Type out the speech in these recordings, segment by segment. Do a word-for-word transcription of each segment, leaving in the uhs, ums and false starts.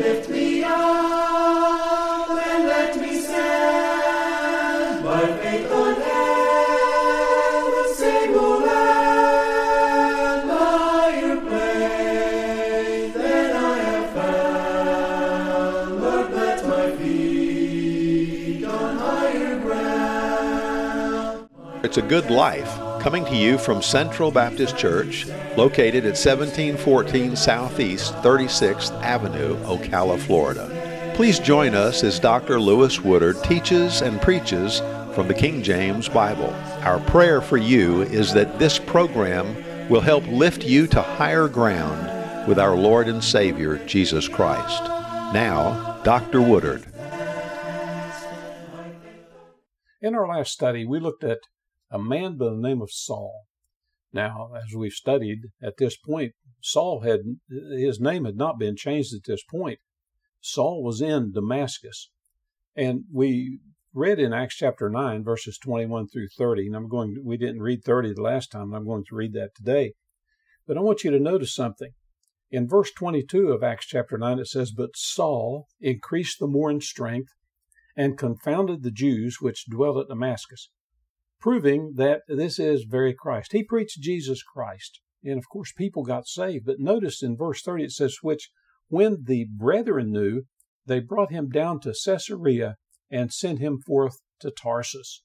lift me up and let me stand by faith on heaven's stable land, higher place than I have found. Lord, plant my feet on higher ground. It's a Good Life, coming to you from Central Baptist Church, located at seventeen fourteen Southeast thirty-sixth Avenue, Ocala, Florida. Please join us as Doctor Lewis Woodard teaches and preaches from the King James Bible. Our prayer for you is that this program will help lift you to higher ground with our Lord and Savior, Jesus Christ. Now, Doctor Woodard. In our last study, we looked at a man by the name of Saul. Now, as we've studied at this point, Saul had, his name had not been changed at this point. Saul was in Damascus. And we read in Acts chapter nine, verses twenty-one through thirty, and I'm going, we didn't read thirty the last time, and I'm going to read that today. But I want you to notice something. In verse twenty-two of Acts chapter nine, it says, "But Saul increased the more in strength and confounded the Jews which dwelt at Damascus," proving that this is very Christ. He preached Jesus Christ. And of course, people got saved. But notice in verse thirty, it says, "Which when the brethren knew, they brought him down to Caesarea and sent him forth to Tarsus."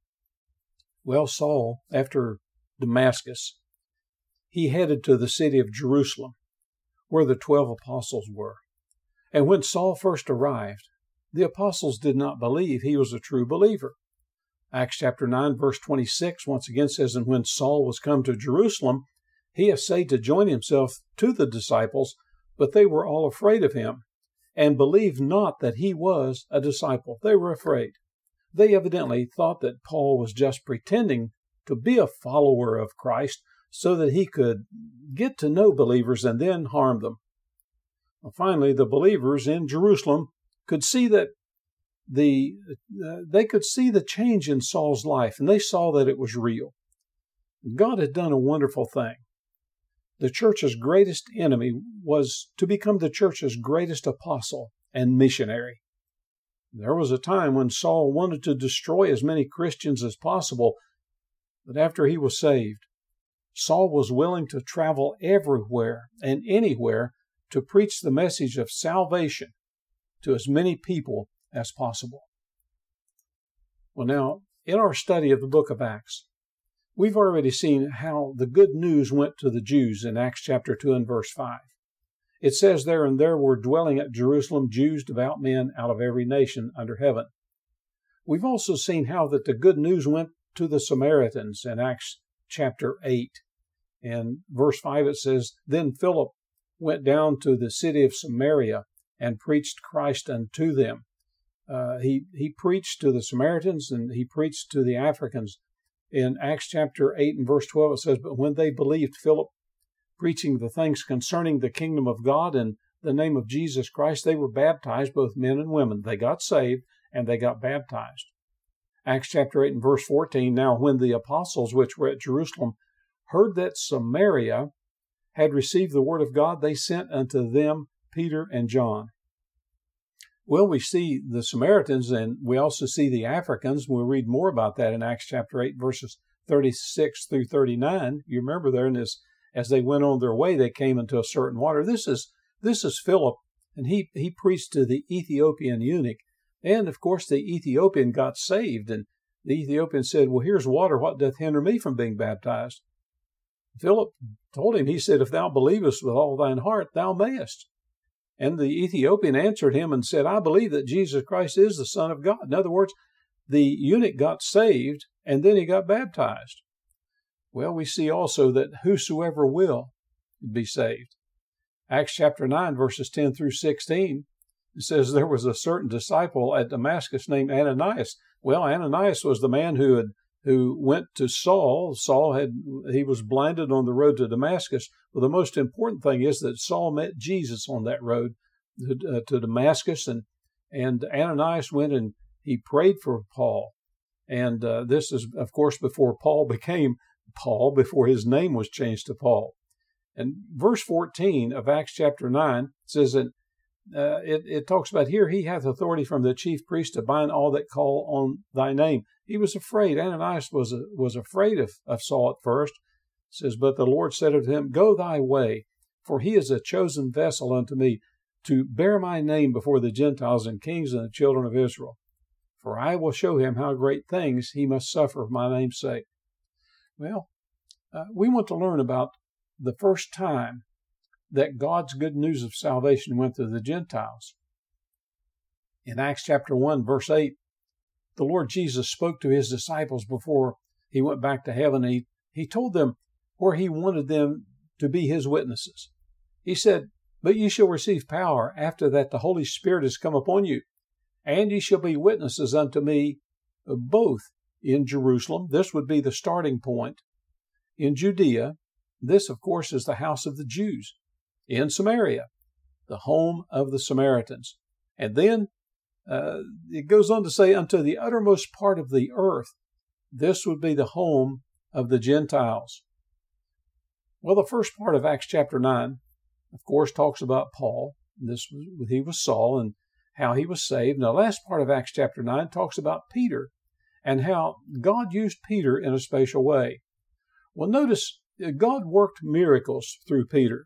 Well, Saul, after Damascus, he headed to the city of Jerusalem, where the twelve apostles were. And when Saul first arrived, the apostles did not believe he was a true believer. Acts chapter nine, verse twenty-six, once again says, "And when Saul was come to Jerusalem, he essayed to join himself to the disciples, but they were all afraid of him, and believed not that he was a disciple." They were afraid. They evidently thought that Paul was just pretending to be a follower of Christ so that he could get to know believers and then harm them. Well, finally, the believers in Jerusalem could see that the uh, they could see the change in Saul's life, and they saw that it was real. God had done a wonderful thing. The church's greatest enemy was to become the church's greatest apostle and missionary. There was a time when Saul wanted to destroy as many Christians as possible, but after he was saved, Saul was willing to travel everywhere and anywhere to preach the message of salvation to as many people as possible. Well, now, in our study of the book of Acts, we've already seen how the good news went to the Jews in Acts chapter two and verse five. It says there, "And there were dwelling at Jerusalem Jews, devout men out of every nation under heaven." We've also seen how that the good news went to the Samaritans in Acts chapter eight. In verse five it says, "Then Philip went down to the city of Samaria and preached Christ unto them." Uh, he, he preached to the Samaritans and he preached to the Africans. In Acts chapter eight and verse twelve, it says, "But when they believed Philip preaching the things concerning the kingdom of God and the name of Jesus Christ, they were baptized, both men and women." They got saved and they got baptized. Acts chapter eight and verse fourteen, "Now when the apostles which were at Jerusalem heard that Samaria had received the word of God, they sent unto them Peter and John." Well, we see the Samaritans and we also see the Africans. We'll read more about that in Acts chapter eight, verses thirty-six through thirty-nine. You remember there in this, as they went on their way, they came into a certain water. This is this is Philip, and he, he preached to the Ethiopian eunuch. And, of course, the Ethiopian got saved, and the Ethiopian said, "Well, here's water. What doth hinder me from being baptized?" Philip told him, he said, "If thou believest with all thine heart, thou mayest." And the Ethiopian answered him and said, "I believe that Jesus Christ is the Son of God." In other words, the eunuch got saved, and then he got baptized. Well, we see also that whosoever will be saved. Acts chapter nine, verses ten through sixteen, it says, "There was a certain disciple at Damascus named Ananias." Well, Ananias was the man who had who went to Saul. Saul had, he was blinded on the road to Damascus. Well, the most important thing is that Saul met Jesus on that road to, uh, to Damascus, and, and Ananias went and he prayed for Paul. And uh, this is, of course, before Paul became Paul, before his name was changed to Paul. And verse fourteen of Acts chapter nine says that uh, it, it talks about here, he hath authority from the chief priest to bind all that call on thy name. He was afraid. Ananias was was afraid of, of Saul at first. It says, but the Lord said unto him, go thy way, for he is a chosen vessel unto me, to bear my name before the Gentiles and kings and the children of Israel. For I will show him how great things he must suffer for my name's sake. Well, uh, we want to learn about the first time that God's good news of salvation went to the Gentiles. In Acts chapter one, verse eight, the Lord Jesus spoke to his disciples before he went back to heaven. He, he told them where he wanted them to be his witnesses. He said, but ye shall receive power after that the Holy Spirit is come upon you, and ye shall be witnesses unto me both in Jerusalem. This would be the starting point. In Judea, this, of course, is the house of the Jews. In Samaria, the home of the Samaritans. And then uh, it goes on to say, unto the uttermost part of the earth. This would be the home of the Gentiles. Well, the first part of Acts chapter nine, of course, talks about Paul. This was, he was Saul and how he was saved. And the last part of Acts chapter nine talks about Peter and how God used Peter in a special way. Well, notice God worked miracles through Peter.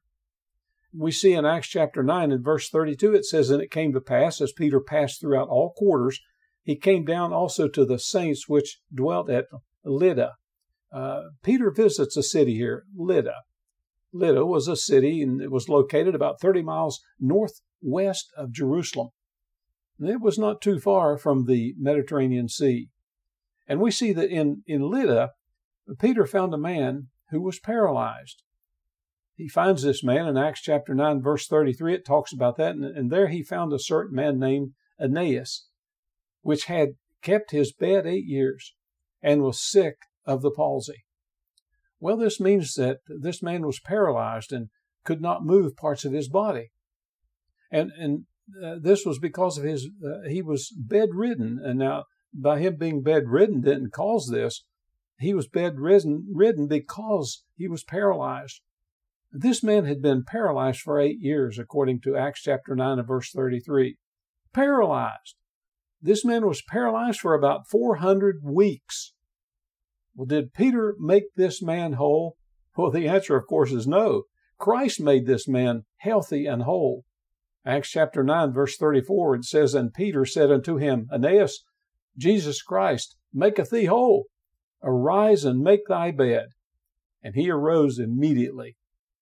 We see in Acts chapter nine and verse thirty-two, it says, and it came to pass, as Peter passed throughout all quarters, he came down also to the saints which dwelt at Lydda. Uh, Peter visits a city here, Lydda. Lydda was a city, and it was located about thirty miles northwest of Jerusalem. And it was not too far from the Mediterranean Sea. And we see that in, in Lydda, Peter found a man who was paralyzed. He finds this man in Acts chapter nine, verse thirty-three. It talks about that. And, and there he found a certain man named Aeneas, which had kept his bed eight years and was sick of the palsy. Well, this means that this man was paralyzed and could not move parts of his body. And, and uh, this was because of his, uh, he was bedridden. And now, by him being bedridden didn't cause this. He was bedridden ridden because he was paralyzed. This man had been paralyzed for eight years, according to Acts chapter nine and verse thirty-three. Paralyzed. This man was paralyzed for about four hundred weeks. Well, did Peter make this man whole? Well, the answer, of course, is no. Christ made this man healthy and whole. Acts chapter nine, verse thirty-four, it says, and Peter said unto him, Aeneas, Jesus Christ maketh thee whole. Arise and make thy bed. And he arose immediately.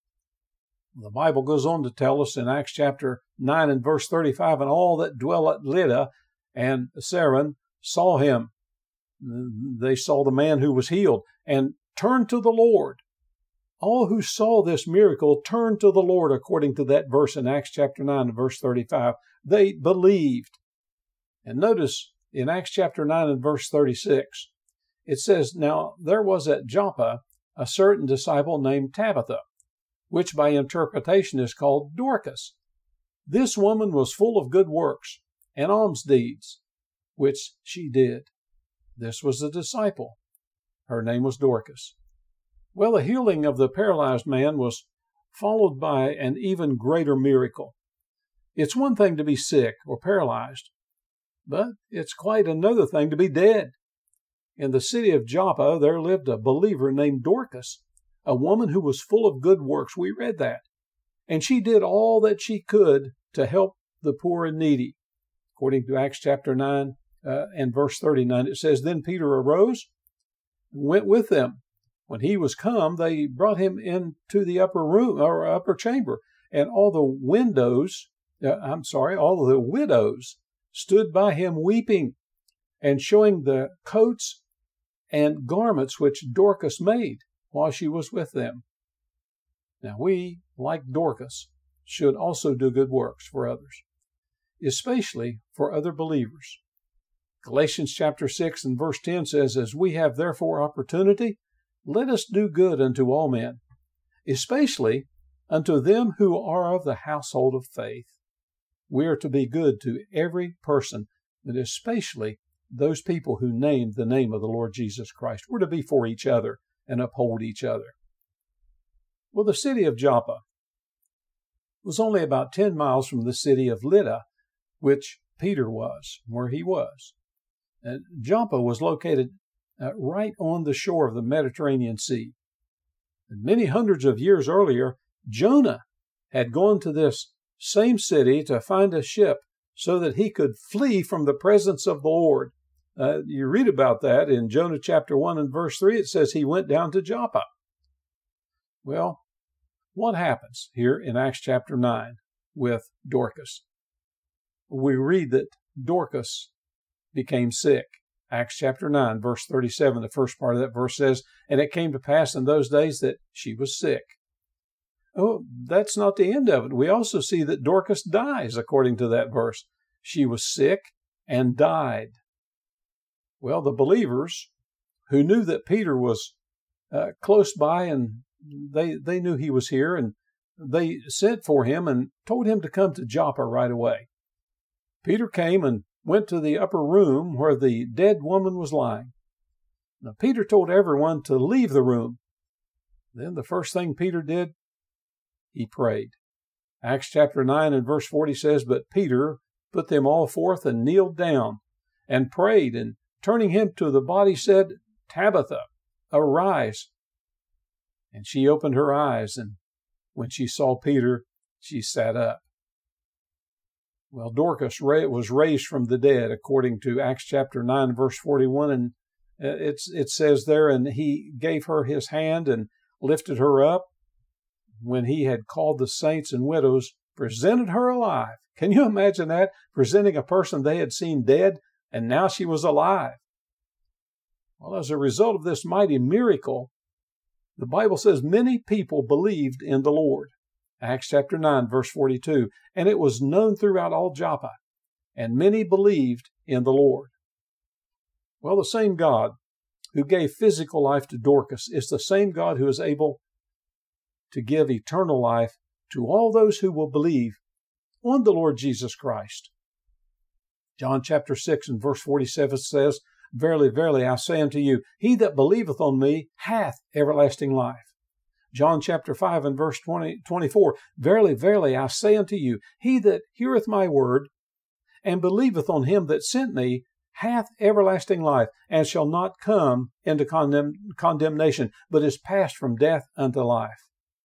The Bible goes on to tell us in Acts chapter nine and verse thirty-five, and all that dwell at Lydda and Saron saw him. They saw the man who was healed and turned to the Lord. All who saw this miracle turned to the Lord, according to that verse in Acts chapter nine and verse thirty-five. They believed. And notice in Acts chapter nine and verse thirty-six, it says, now there was at Joppa a certain disciple named Tabitha, which by interpretation is called Dorcas. This woman was full of good works and alms deeds, which she did. This was a disciple. Her name was Dorcas. Well, the healing of the paralyzed man was followed by an even greater miracle. It's one thing to be sick or paralyzed, but it's quite another thing to be dead. In the city of Joppa, there lived a believer named Dorcas, a woman who was full of good works. We read that. And she did all that she could to help the poor and needy. According to Acts chapter nine uh, and verse thirty-nine, it says, then Peter arose and went with them. When he was come, they brought him into the upper room or upper chamber, and all the windows, uh, I'm sorry, all the widows stood by him weeping and showing the coats and garments which Dorcas made while she was with them. Now we, like Dorcas, should also do good works for others, especially for other believers. Galatians chapter six and verse ten says, as we have therefore opportunity, let us do good unto all men, especially unto them who are of the household of faith. We are to be good to every person, but especially those people who name the name of the Lord Jesus Christ. We're to be for each other and uphold each other. Well, the city of Joppa was only about ten miles from the city of Lydda, which Peter was, where he was. Uh, Joppa was located uh, right on the shore of the Mediterranean Sea. And many hundreds of years earlier, Jonah had gone to this same city to find a ship so that he could flee from the presence of the Lord. Uh, you read about that in Jonah chapter one and verse three. It says he went down to Joppa. Well, what happens here in Acts chapter nine with Dorcas? We read that Dorcas became sick. Acts chapter nine, verse thirty-seven, the first part of that verse says, "And it came to pass in those days that she was sick." Oh, that's not the end of it. We also see that Dorcas dies, according to that verse. She was sick and died. Well, the believers who knew that Peter was uh, close by and they, they knew he was here, and they sent for him and told him to come to Joppa right away. Peter came and went to the upper room where the dead woman was lying. Now, Peter told everyone to leave the room. Then the first thing Peter did, he prayed. Acts chapter nine and verse forty says, "But Peter put them all forth and kneeled down and prayed, and turning him to the body said, 'Tabitha, arise.' And she opened her eyes, and when she saw Peter, she sat up." Well, Dorcas was raised from the dead, according to Acts chapter nine, verse forty-one, and it's, it says there, "And he gave her his hand and lifted her up. When he had called the saints and widows, presented her alive." Can you imagine that? Presenting a person they had seen dead, and now she was alive. Well, as a result of this mighty miracle, the Bible says many people believed in the Lord. Acts chapter nine, verse forty-two, "And it was known throughout all Joppa, and many believed in the Lord." Well, the same God who gave physical life to Dorcas is the same God who is able to give eternal life to all those who will believe on the Lord Jesus Christ. John chapter six and verse forty-seven says, "Verily, verily, I say unto you, he that believeth on me hath everlasting life." John chapter five and verse twenty, twenty-four, "Verily, verily, I say unto you, he that heareth my word and believeth on him that sent me hath everlasting life, and shall not come into condemn, condemnation, but is passed from death unto life."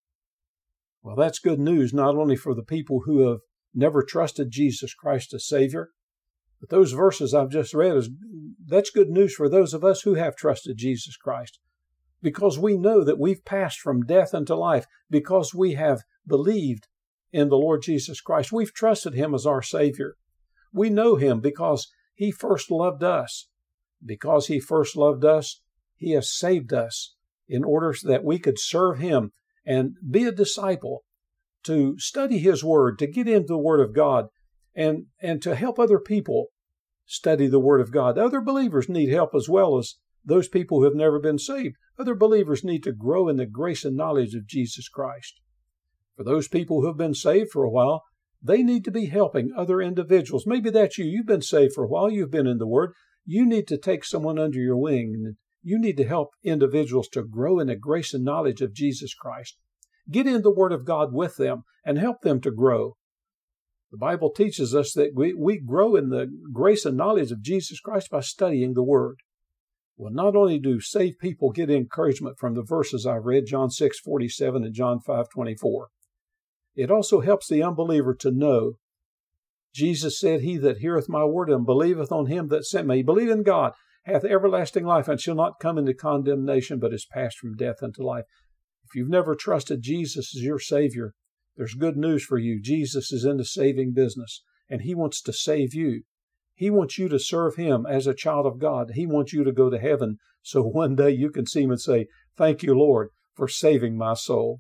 Well, that's good news not only for the people who have never trusted Jesus Christ as Savior, but those verses I've just read, is that's good news for those of us who have trusted Jesus Christ, because we know that we've passed from death unto life because we have believed in the Lord Jesus Christ. We've trusted Him as our Savior. We know Him because He first loved us. Because He first loved us, He has saved us in order that we could serve Him and be a disciple, to study His Word, to get into the Word of God, and, and to help other people study the Word of God. Other believers need help as well as those people who have never been saved. Other believers need to grow in the grace and knowledge of Jesus Christ. For those people who have been saved for a while, they need to be helping other individuals. Maybe that's you. You've been saved for a while. You've been in the Word. You need to take someone under your wing. And you need to help individuals to grow in the grace and knowledge of Jesus Christ. Get in the Word of God with them and help them to grow. The Bible teaches us that we, we grow in the grace and knowledge of Jesus Christ by studying the Word. Well, not only do saved people get encouragement from the verses I read, John six forty-seven and John five twenty-four, it also helps the unbeliever to know. Jesus said, "He that heareth my word and believeth on Him that sent me," believe in God, "hath everlasting life, and shall not come into condemnation, but is passed from death unto life." If you've never trusted Jesus as your Savior, there's good news for you. Jesus is in the saving business, and He wants to save you. He wants you to serve Him as a child of God. He wants you to go to heaven so one day you can see Him and say, "Thank you, Lord, for saving my soul."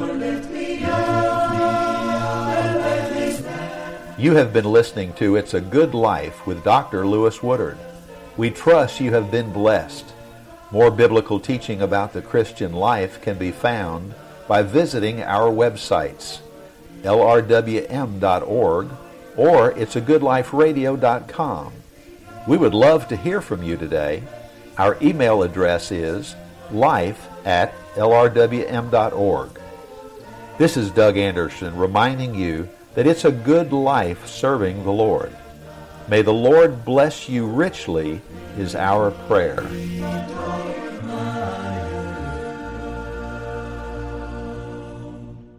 You have been listening to It's a Good Life with Doctor Lewis Woodard. We trust you have been blessed. More biblical teaching about the Christian life can be found by visiting our websites, L R W M dot org or it's a good life radio dot com. We would love to hear from you today. Our email address is life at L R W M dot org. This is Doug Anderson reminding you that it's a good life serving the Lord. May the Lord bless you richly is our prayer.